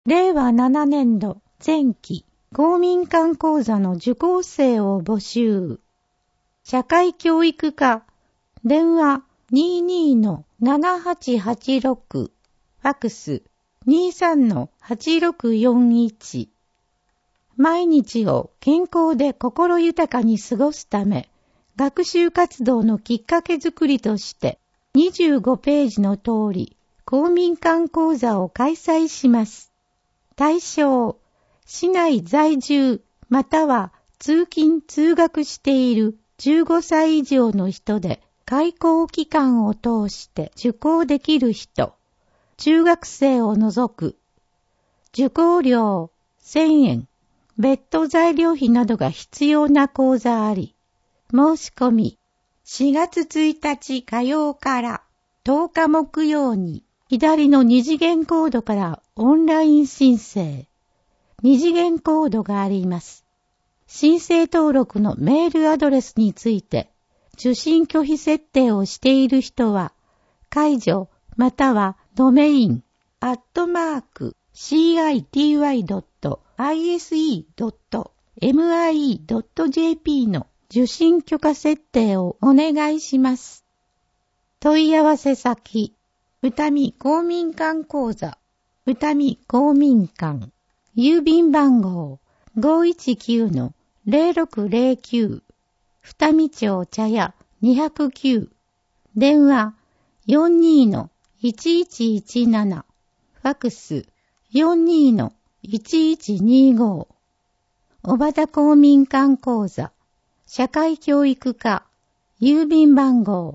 令和7年度前期公民館講座の受講生を募集。社会教育課、電話 22-7886、ファクス 23-8641。毎日を健康で心豊かに過ごすため、学習活動のきっかけづくりとして、25ページの通り、公民館講座を開催します。対象、市内在住または通勤通学している15歳以上の人で、開講期間を通して受講できる人、中学生を除く。受講料1000円、別途材料費などが必要な講座あり。申し込み、4月1日火曜から10日木曜に、左の二次元コードからオンライン申請。二次元コードがあります。申請登録のメールアドレスについて、受信拒否設定をしている人は、解除またはドメイン、@city.ise.mie.jp の受信許可設定をお願いします。問い合わせ先、歌見公民館講座、歌見公民館、郵便番号 519-0609、二見町茶屋209、電話 42-1117、ファクス 42-1125、小畑公民館講座、社会教育課、郵便番号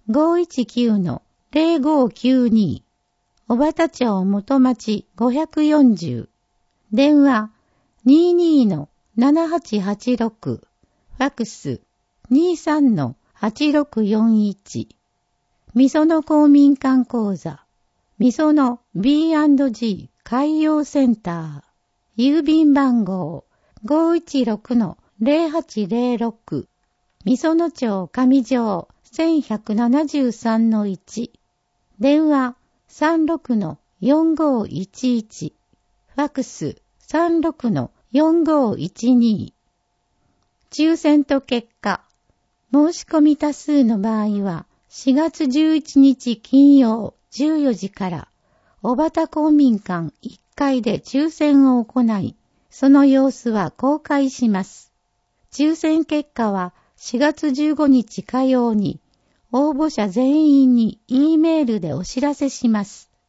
519-0592、小畑町元町540、電話 22-7886、ファクス 23-8641、みその公民館講座、みその B&G 海洋センター、郵便番号 516-0806、みその町上条1173-1、電話 36-4511、ファクス 36-4512。抽選と結果、申し込み多数の場合は4月11日金曜14時から小畑公民館1階で抽選を行い、その様子は公開します。抽選結果は4月15日火曜に応募者全員に E メールでお知らせします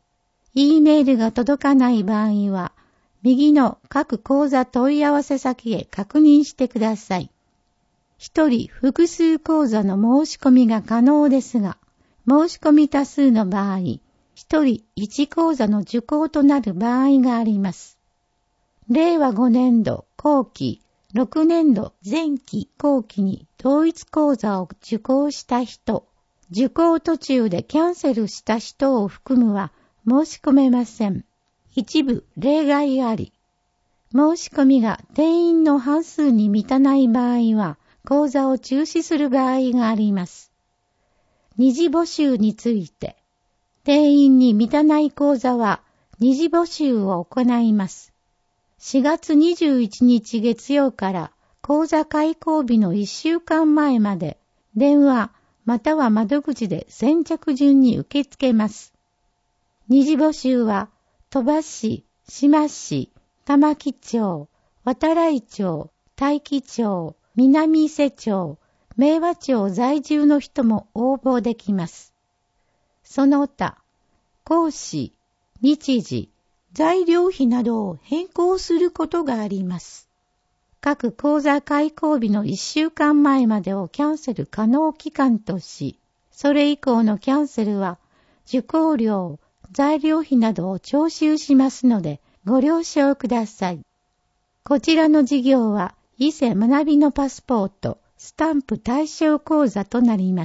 。E メールが届かない場合は、右の各講座問い合わせ先へ確認してください。一人複数講座の申し込みが可能ですが、申し込み多数の場合、一人一講座の受講となる場合があります。令和5年度後期、6年度前期後期に同一講座を受講した人、受講途中でキャンセルした人を含むは申し込めません。一部例外あり。申し込みが定員の半数に満たない場合は、講座を中止する場合があります。二次募集について、定員に満たない講座は二次募集を行います。4月21日月曜から講座開講日の1週間前まで、電話または窓口で先着順に受け付けます。二次募集は、鳥羽市、志摩市、玉城町、渡来町、大樹町、南伊勢町、明和町在住の人も応募できます。その他、講師、日時、材料費などを変更することがあります。各講座開講日の1週間前までをキャンセル可能期間とし、それ以降のキャンセルは受講料、材料費などを徴収しますのでご了承ください。こちらの事業は伊勢学びのパスポートスタンプ対象講座となります。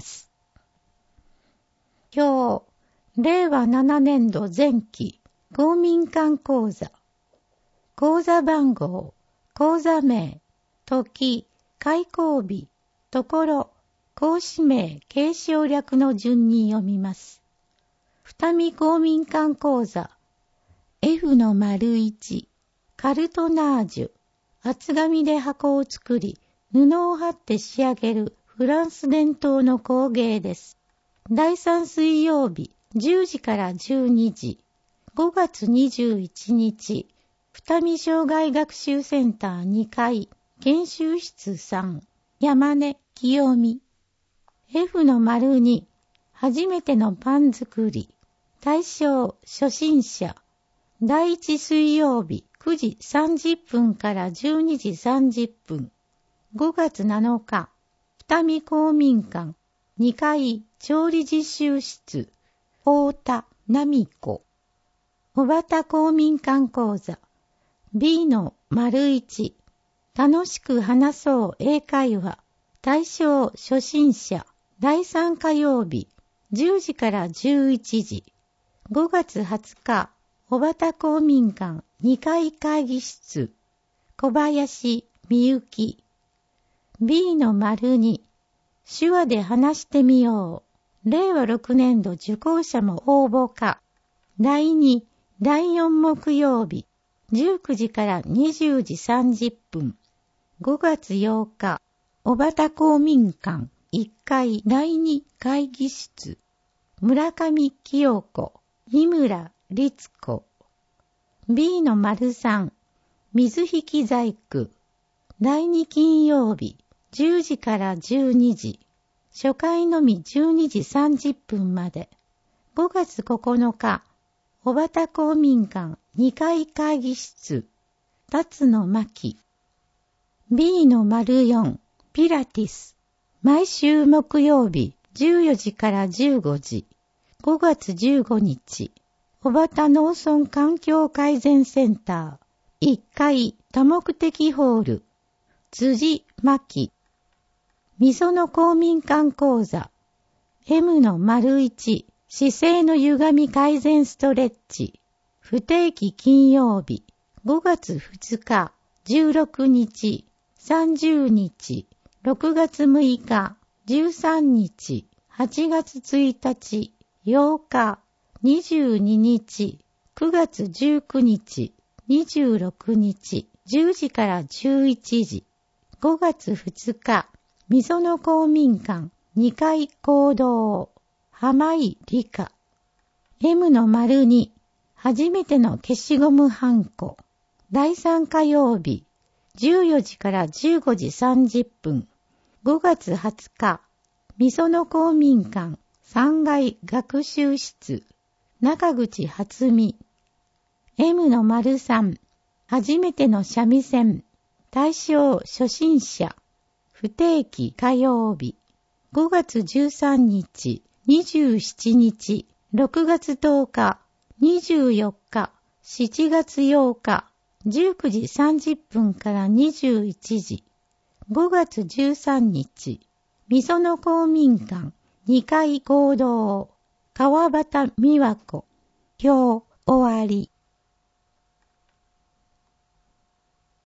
表、令和7年度前期公民館講座、講座番号、講座名、時、開講日、ところ、講師名、継承略の順に読みます。二見公民館講座、 F-1、カルトナージュ、厚紙で箱を作り、布を貼って仕上げるフランス伝統の工芸です。第3水曜日、10時から12時、5月21日、二見障害学習センター2階、研修室3、山根清美。F-2、初めてのパン作り。対象、初心者。第1水曜日、9時30分から12時30分。5月7日、二見公民館、2階、調理実習室、太田奈美子。小畑公民館講座。B-1、楽しく話そう英会話。対象初心者。第3火曜日、10時から11時。5月20日、小畑公民館2階会議室。小林美幸。B-2、手話で話してみよう。令和6年度受講者も応募可。第2、第4木曜日、19時から20時30分。5月8日、小畑公民館1階第2会議室。村上清子、井村律子。B-3、水引細工。第2金曜日、10時から12時。初回のみ12時30分まで。5月9日、小畑公民館2階会議室。辰野真希。B-4、ピラティス。毎週木曜日、14時から15時。5月15日、小畑農村環境改善センター。1階多目的ホール。辻真希。みその公民館講座。M-1、姿勢の歪み改善ストレッチ。不定期金曜日。5月2日、16日、30日、6月6日、13日、8月1日、8日、22日、9月19日、26日、10時から11時。5月2日、みその公民館2階講堂。浜井理香。M-2、初めての消しゴムはんこ。第3火曜日、14時から15時30分。5月20日、みその公民館3階学習室。中口初美。M-3、初めての三味線。対象初心者。不定期火曜日。5月13日、27日、6月10日、24日、7月8日、19時30分から21時。5月13日、みその公民館2階講堂。川端美和子。今日終わり。